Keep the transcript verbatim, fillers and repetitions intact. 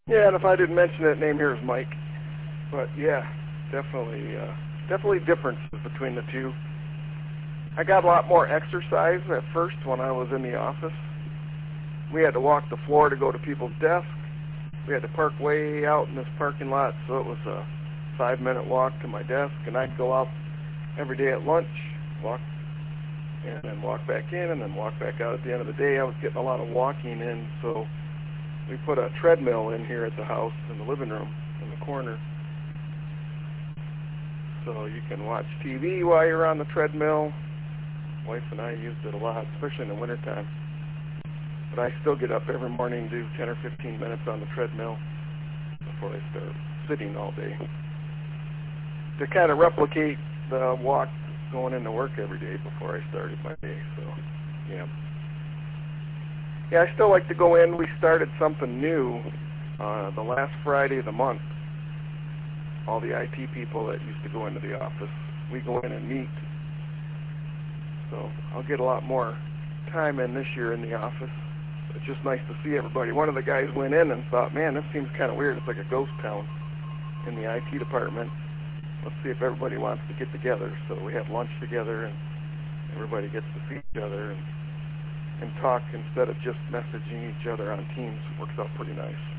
Yeah, and if I didn't mention it, name here is Mike. But yeah, definitely, uh, definitely differences between the two. I got a lot more exercise at first when I was in the office. We had to walk the floor to go to people's desks. We had to park way out in this parking lot, so it was a five-minute walk to my desk, and I'd go out every day at lunch, walk, and then walk back in, and then walk back out at the end of the day. I was getting a lot of walking in, so we put a treadmill in here at the house in the living room in the corner. So you can watch T V while you're on the treadmill. Wife and I used it a lot, especially in the wintertime. But I still get up every morning and do ten or fifteen minutes on the treadmill before I start sitting all day, to kind of replicate the walk going into work every day before I started my day. So, yeah. Yeah, I still like to go in. We started something new uh, the last Friday of the month. All the I T people that used to go into the office, we go in and meet. So I'll get a lot more time in this year in the office. It's just nice to see everybody. One of the guys went in and thought, man, this seems kind of weird. It's like a ghost town in the I T department. Let's see if everybody wants to get together. So we have lunch together, and everybody gets to see each other and, and talk instead of just messaging each other on Teams. It works out pretty nice.